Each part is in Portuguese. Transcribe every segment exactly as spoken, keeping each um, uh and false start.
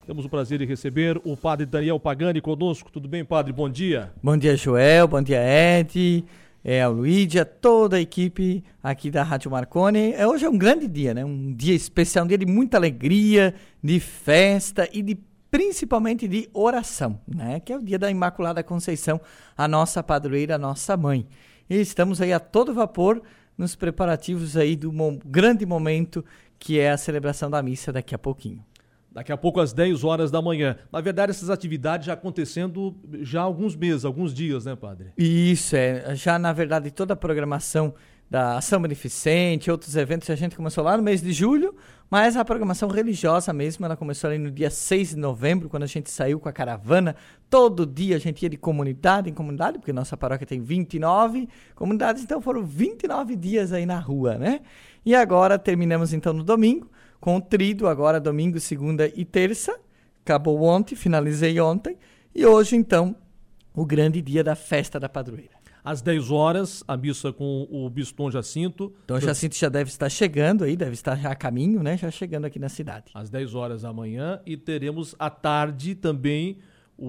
Temos o prazer de receber o padre Daniel Pagani conosco. Tudo bem, padre? Bom dia. Bom dia, Joel. Bom dia, Ed. É, o Luídia, toda a equipe aqui da Rádio Marconi. É, hoje é um grande dia, né? Um dia especial, um dia de muita alegria, de festa e de principalmente de oração, né? Que é o dia da Imaculada Conceição, a nossa padroeira, a nossa mãe. E estamos aí a todo vapor nos preparativos aí do mo- grande momento que é a celebração da missa daqui a pouquinho. Daqui a pouco às dez horas da manhã. Na verdade, essas atividades já acontecendo já há alguns meses, alguns dias, né, padre? Isso, é. Já, na verdade, toda a programação da Ação Beneficente, outros eventos, a gente começou lá no mês de julho, mas a programação religiosa mesmo, ela começou ali no dia seis de novembro, quando a gente saiu com a caravana. Todo dia a gente ia de comunidade em comunidade, porque nossa paróquia tem vinte e nove comunidades, então foram vinte e nove dias aí na rua, né? E agora terminamos então no domingo, com o tríduo, agora domingo, segunda e terça. Acabou ontem, finalizei ontem. E hoje, então, o grande dia da festa da padroeira. Às dez horas, a missa com o Bispo Dom Jacinto. Dom Jacinto já deve estar chegando aí, deve estar já a caminho, né? Já chegando aqui na cidade. Às dez horas da manhã. E teremos à tarde também.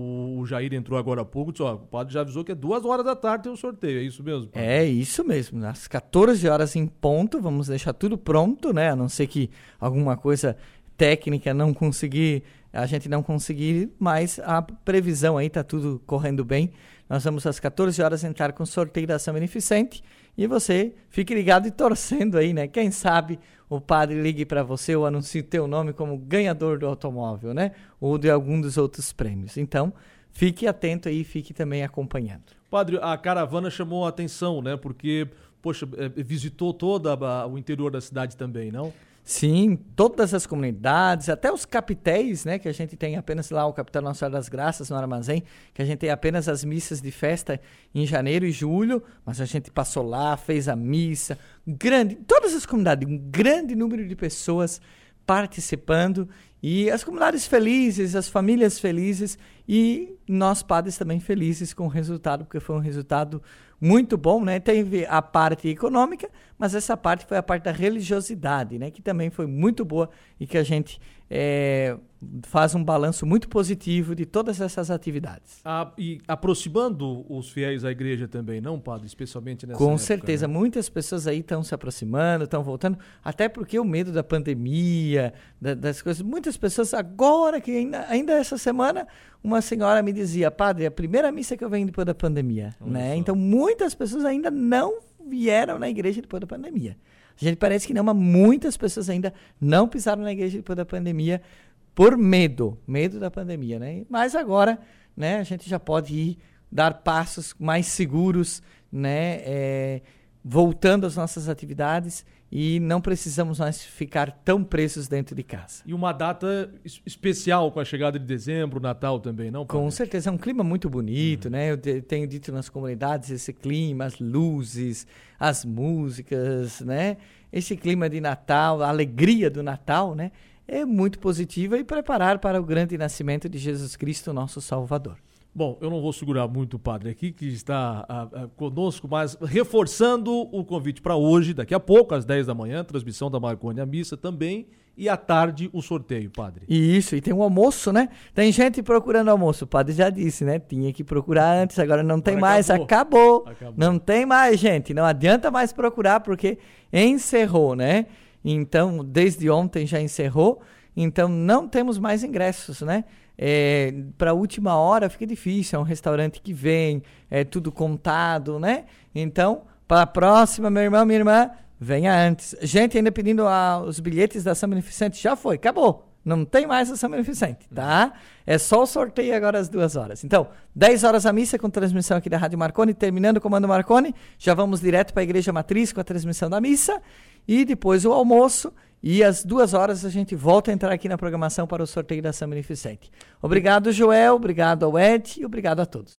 O Jair entrou agora há pouco, disse, ó, o padre já avisou que é duas horas da tarde tem o sorteio, é isso mesmo? Padre? É isso mesmo, às quatorze horas em ponto, vamos deixar tudo pronto, né? A não ser que alguma coisa técnica não conseguir, a gente não conseguir, mas a previsão aí tá tudo correndo bem. Nós vamos às quatorze horas entrar com o sorteio da Ação Beneficente e você fique ligado e torcendo aí, né? Quem sabe o padre ligue para você ou anuncie o teu nome como ganhador do automóvel, né? Ou de algum dos outros prêmios. Então, fique atento aí e fique também acompanhando. Padre, a caravana chamou a atenção, né? Porque, poxa, visitou todo o interior da cidade também, não? Sim, todas as comunidades, até os capitéis, né, que a gente tem apenas lá, o Capitel Nossa Senhora das Graças no Armazém, que a gente tem apenas as missas de festa em janeiro e julho, mas a gente passou lá, fez a missa, grande, todas as comunidades, um grande número de pessoas participando, e as comunidades felizes, as famílias felizes, e nós padres também felizes com o resultado, porque foi um resultado muito bom, né? Teve a parte econômica, mas essa parte foi a parte da religiosidade, né? Que também foi muito boa e que a gente é, faz um balanço muito positivo de todas essas atividades. Ah, e aproximando os fiéis à igreja também, não, padre? Especialmente nessa Com época, certeza, né? Muitas pessoas aí estão se aproximando, estão voltando, até porque o medo da pandemia, da, das coisas, muitas pessoas agora, que ainda, ainda essa semana, uma senhora me dizia, padre, a primeira missa que eu venho depois da pandemia, Olha né? só. Então, muitas pessoas ainda não vieram na igreja depois da pandemia. A gente parece que não, mas muitas pessoas ainda não pisaram na igreja depois da pandemia por medo, medo da pandemia, né? Mas agora, né, a gente já pode ir dar passos mais seguros, né, é, voltando às nossas atividades e não precisamos mais ficar tão presos dentro de casa. E uma data es- especial com a chegada de dezembro, Natal também, não, padre? Com certeza, é um clima muito bonito, uhum. né? Eu te, tenho dito nas comunidades esse clima, as luzes, as músicas, né? Esse clima de Natal, a alegria do Natal, né? É muito positiva e preparar para o grande nascimento de Jesus Cristo, nosso Salvador. Bom, eu não vou segurar muito o padre aqui, que está a, a, conosco, mas reforçando o convite para hoje, daqui a pouco, às dez da manhã, transmissão da Marconi à missa também, e à tarde o sorteio, padre. Isso, e tem um almoço, né? Tem gente procurando almoço, o padre já disse, né? Tinha que procurar antes, agora não tem Agora mais, acabou. acabou. Acabou. Não tem mais, gente, não adianta mais procurar, porque encerrou, né? Então, desde ontem já encerrou, então não temos mais ingressos, né? É, para a última hora fica difícil, é um restaurante que vem, é tudo contado, né? Então, para a próxima, meu irmão, minha irmã, venha antes. Gente, ainda pedindo a, os bilhetes da Ação Beneficente, já foi, acabou. Não tem mais Ação Beneficente, tá? É só o sorteio agora às duas horas. Então, dez horas a missa com transmissão aqui da Rádio Marconi, terminando o Comando Marconi, já vamos direto para a Igreja Matriz com a transmissão da missa, e depois o almoço, e às duas horas a gente volta a entrar aqui na programação para o sorteio da Ação Beneficente. Obrigado, Joel, obrigado ao Ed e obrigado a todos.